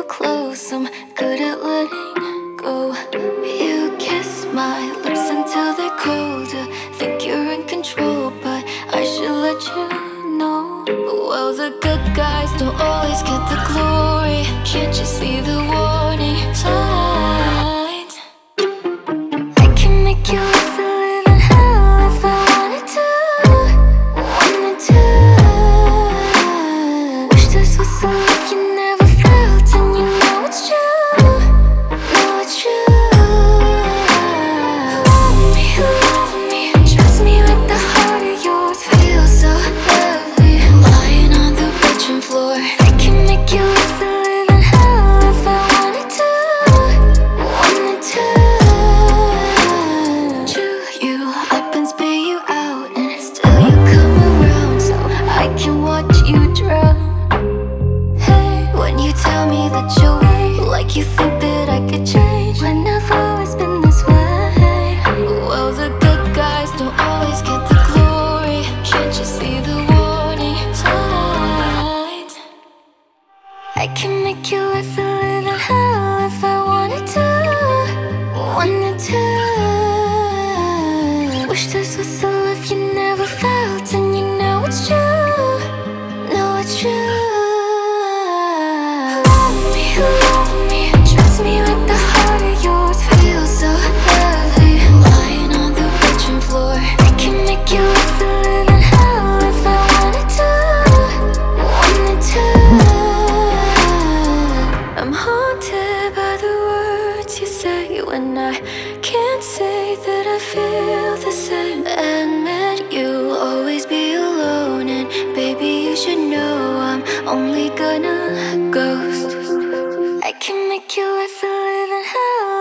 close, I'm good at letting go. You kiss my lips until they're colder. Think you're in control, but I should let you know. Well, the good guys don't always get the glory. Can't you see the warning signs? I can make you live a living hell if I wanted to. Wanted to. Wish this was a life you never felt, and you know it's true. Know it's true. Love me, trust me with the heart of yours. Feel so lovely, lying on the bedroom floor. I can make you live a living hell if I wanted to. Wanted to. Chew you up and spit you out, and still you come around, so I can watch you drown. Hey, when you tell me that you'll wait, like you think that I could change when I've always been this way. Well, the good guys don't always get the glory. Can't you see the warning signs? I can make you live a living hell if I wanted to. Wanted to. Wish this was a life you never felt, and you know it's true. Know it's true. Love me, trust me with the heart of yours. Feel so lovely, lying on the bedroom floor. I can make you live a living hell if I wanted to. Wanted to. I'm haunted by the words you say when I can't say that I feel the same. Admit you'll always be alone, and baby, you should know I'm only gonna ghost. I can make you live a living hell